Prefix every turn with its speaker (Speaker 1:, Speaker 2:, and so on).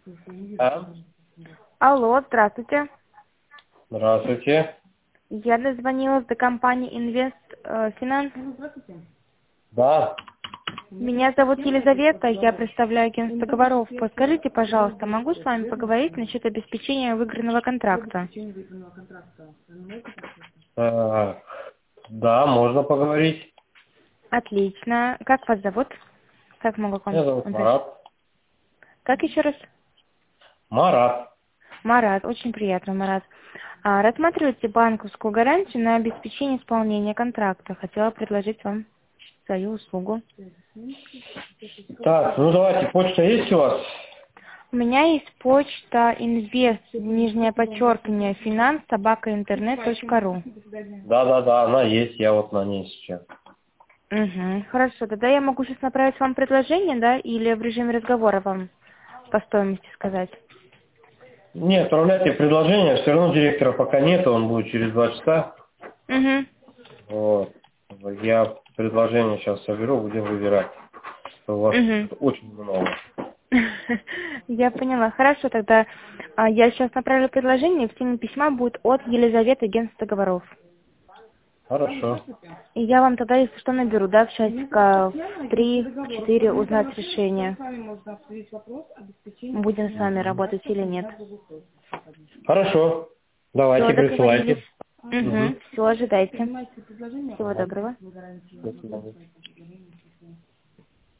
Speaker 1: А?
Speaker 2: Алло, здравствуйте.
Speaker 1: Здравствуйте.
Speaker 2: Я дозвонилась до компании Инвест Финанс.
Speaker 1: Да.
Speaker 2: Меня зовут Елизавета, я представляю агентство договоров. Подскажите, пожалуйста, могу с вами поговорить насчет обеспечения выигранного контракта?
Speaker 1: Э, да, можно поговорить.
Speaker 2: Отлично. Как вас зовут? Как могу к
Speaker 1: Меня
Speaker 2: вам
Speaker 1: зовут
Speaker 2: обращаться?
Speaker 1: Марат.
Speaker 2: Как еще раз?
Speaker 1: Марат.
Speaker 2: Марат, очень приятно, Марат. Рассматриваете банковскую гарантию на обеспечение исполнения контракта. Хотела предложить вам свою услугу.
Speaker 1: Так, ну давайте, почта есть у вас?
Speaker 2: У меня есть почта инвест, нижнее подчеркивание, финанс, собака, интернет.ру.
Speaker 1: Да, она есть, я вот на ней сейчас.
Speaker 2: Угу. Хорошо, тогда я могу сейчас направить вам предложение, да, или в режиме разговора вам по стоимости сказать?
Speaker 1: Не, отправляйте предложение, все равно директора пока нет, он будет через 2 часа.
Speaker 2: Угу.
Speaker 1: Вот. Я предложение сейчас соберу, будем выбирать. У вас
Speaker 2: Угу.
Speaker 1: очень много.
Speaker 2: Я поняла. Хорошо, тогда я сейчас направлю предложение, в теме письма будет от Елизаветы, агентства договоров.
Speaker 1: Хорошо.
Speaker 2: И я вам тогда, если что, наберу, да, в часика в 3, в 4 узнать решение. Будем с вами
Speaker 1: Мгм.
Speaker 2: работать или нет.
Speaker 1: Хорошо.
Speaker 2: Все,
Speaker 1: Давайте,
Speaker 2: договорились.
Speaker 1: присылайте.
Speaker 2: Угу.
Speaker 1: Угу.
Speaker 2: Все, ожидайте. Всего
Speaker 1: Ага.
Speaker 2: доброго.
Speaker 1: До свидания.